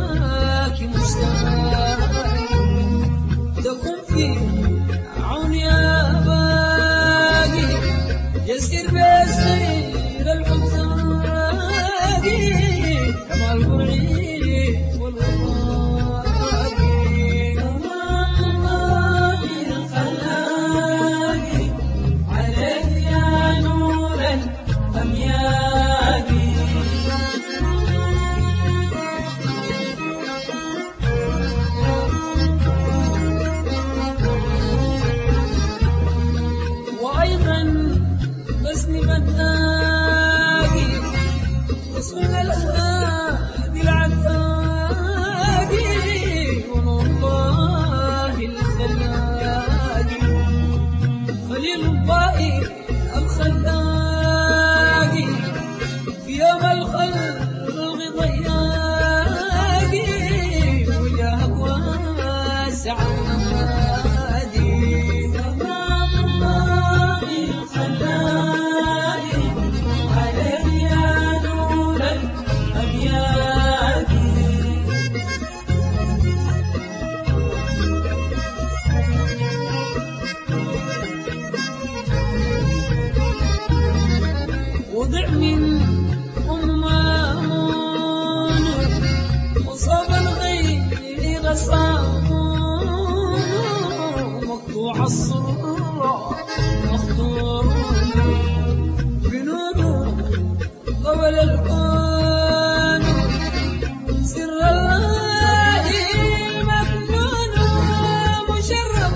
هواك مشتاق تكون في عوني يا باقي يسير بسير الحزاقي كما البعيد والوفاقي كما البعيد الخلاقي عليك يا نور الأمياقي بناقي رسول الهادي العتاقي ونور الله الخلاقي خليل الضائي الخلاقي في يوم الخلق ضياقي وجاهك واسع وضع من أمامون وصاب الغير صامون مقطوع الصرع مخطور بنور قبل الكون سر الله المكنون مشرب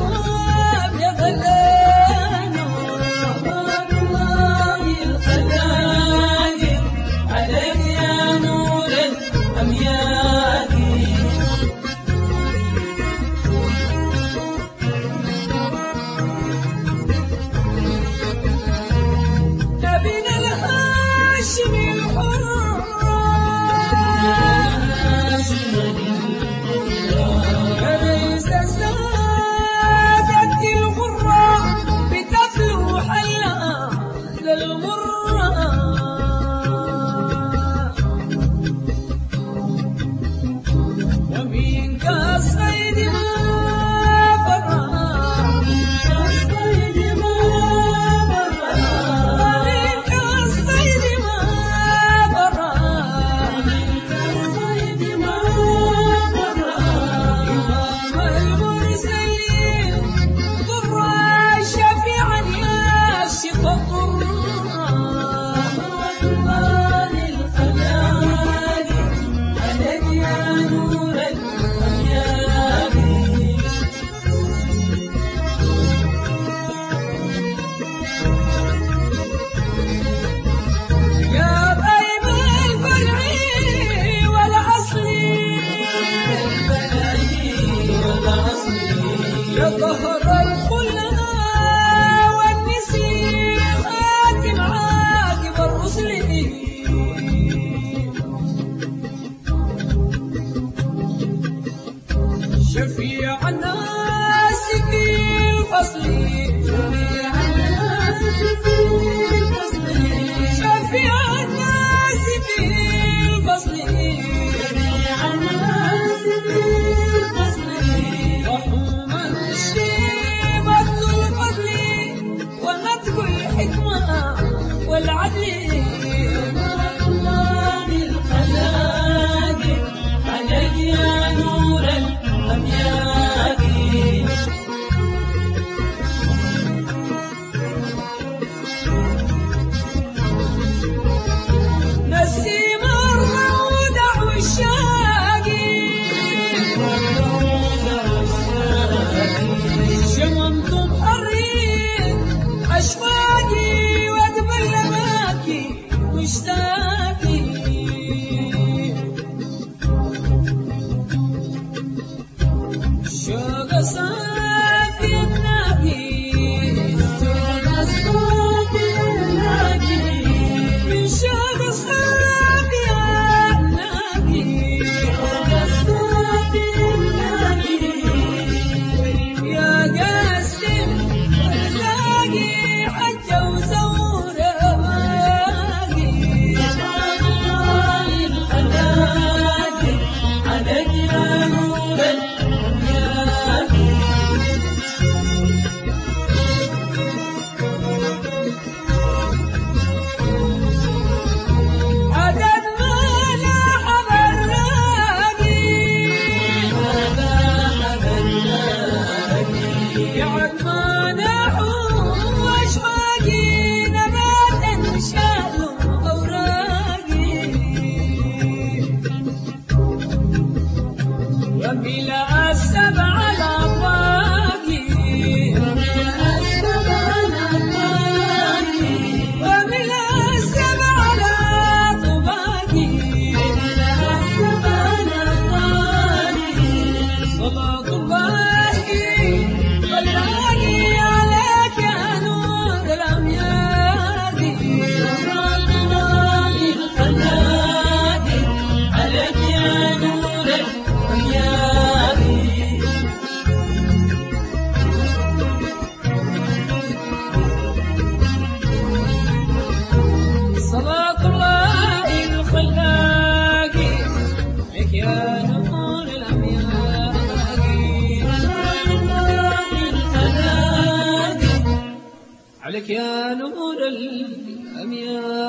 بغلان الله الخلاقي عليك يا نور الأمياقي نبينا الهاشمي الحر كريس السادة الغرة بتفلو حلا للمرة ومن كالصيد ما برا ومن كالصيد ما برا إمام المرسلين ضرا شفيعا يكشف الضرا الله الخلاقي عليك يا نور الأمياقي يا طيب الفرعي والأصلي يا طهر الخلا والنسي خاتم عاقب الرسل شفيع الناس في الفصل شفيع الناس في الفصل شفيع الناس في الفصل شفيع الناس في الفصل رحوما شيبة الفضل ونطق الحكمة والعدل الله الخلاقي عليك يا نور الأمياقي نسيم الروضة والشاقي شممتم حرين أشواقي وأقبل لماكي مشتاقي وبلا السبع الأطاقي وبلا السبع الأطاقي وبلا السبع الأطباقي وبلا السبع الأطاقي صلاة الله خلاقي عليك يا نور الأمياء صلاة الله خلاقي عليك يا نور الأمياء صلاة الله الخلاقي عليك يا نور الأمياء عليك يا نور الأمياء